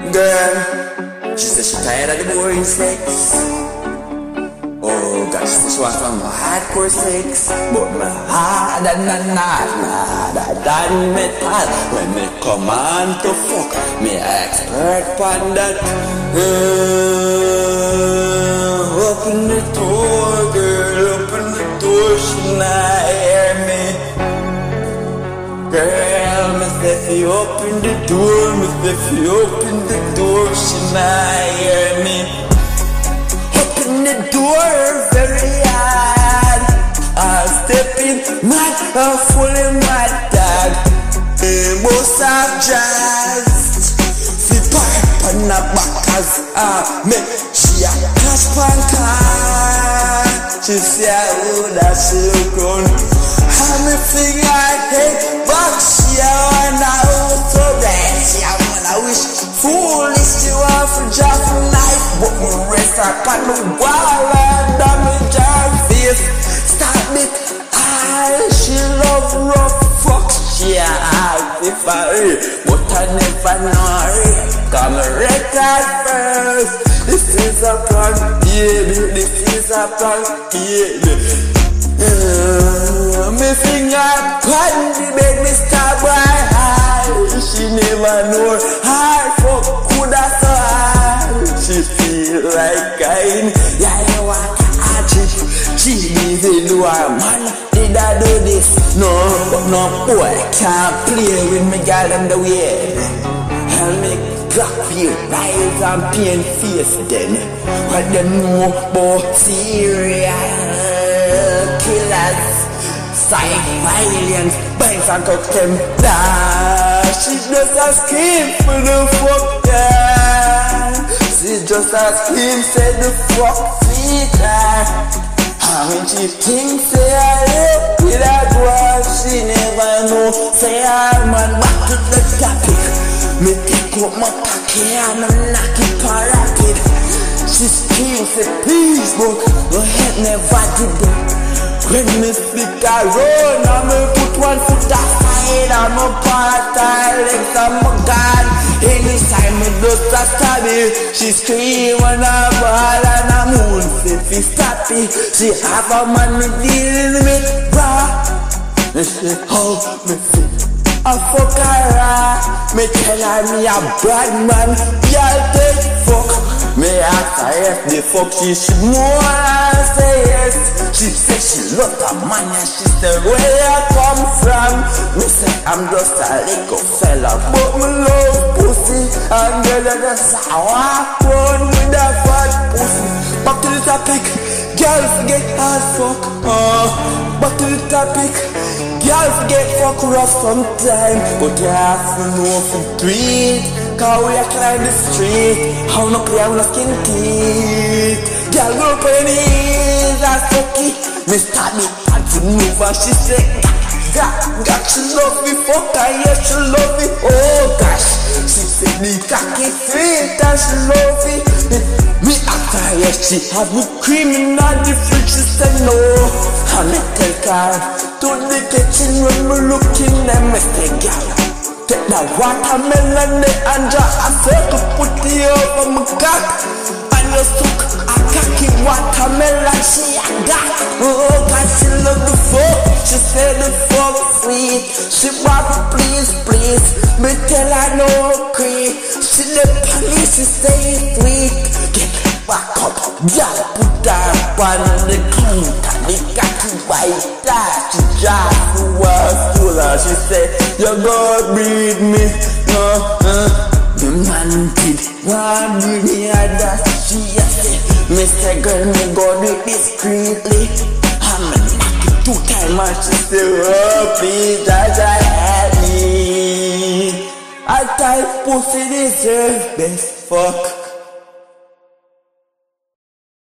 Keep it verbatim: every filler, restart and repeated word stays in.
Girl, she said she tired of the boring sex. Oh gosh, she said she wants some hardcore sex. But my harder than not, harder than metal. When me come on to fuck, me expert on that. uh, Open the door, girl, open the door, she not hear me. Girl, me say if you open the door, me say if you open the door, she not hear me. Open the door very hard. I'll step in, mad, I'm fully mad dog. Most of jazz, flip up on the back as I make she a cash pan car. She say I would have she look on. I'm a thing I hate, but she a wanna auto that. She a wanna wish foolish, she want to drop a knife, but me rest up on the wall and damage her face. Stop me, ah, she love rough fuck. She a ask if I hear, but I never know her. Come record first. This is a prank, baby. This is a prank, baby. Uh, me finger pan the bed, me star by high. She never know her fuck coulda so hard. She feel like kind, yeah, you want a chick. She even do her man, did I do this? No, but no boy can't play with me girl in the way. I'll make black feel rise and pain face then. What them know about serial killers, psych violence, banks and cock them down. She just a scream for the fuck yeah. She just a scream, say the fuck feature. And when she thinks say I live with that one, she never know. Say I'm man, back to the topic. Me take up my pocket and I knock it parapet. She screams say please, but go ahead never did that. When me flick a road, I me put one foot aside, I'm a part of legs, I'm a god. Anytime me just a stab it, she scream and a ball and a moon if he stop it. She have a man me dealing with raw. Me say how me feel, I fuck her raw. Me tell her me a bad man, y'all take fuck. Me ask her if the fuck she should more and say yes. She say she love a man and she say where I come from. Me say I'm just a little fella, but me love pussy. And girl I just a walk on with a fat pussy. Back to the topic, girl forget hard fuck. uh, Back to the topic, girl forget fuck rough sometime. But you have to know for tweet, cause we a climb the street. How no play with no skin teeth. Girl go up on knees and fuck it. Me start me and to move and she say God, God she love me fuck and yeah she love me. Oh gosh, she say me cocky sweet and she love it. Me after yeah she have me creaming on the fridge. She say no, and me take her to the kitchen when me looking and me say girl, take that watermelon and draw a circle, put it over my cock. And you suck a cocky watermelon, she a got. Oh God, she love the fuck. She said the fuck sweet. She want please, please. Me tell her no creep. She the police, she say sweet. Get back up, y'all put her on the counter. They got to bite that. She just was full of. She said, you gonna breed me. No, uh. The man did want me at that. She a say, Mister Girl, me go do it discreetly. I'm a knock it two times and she say, oh please, Jaja help me. I type pussy deserve best fuck.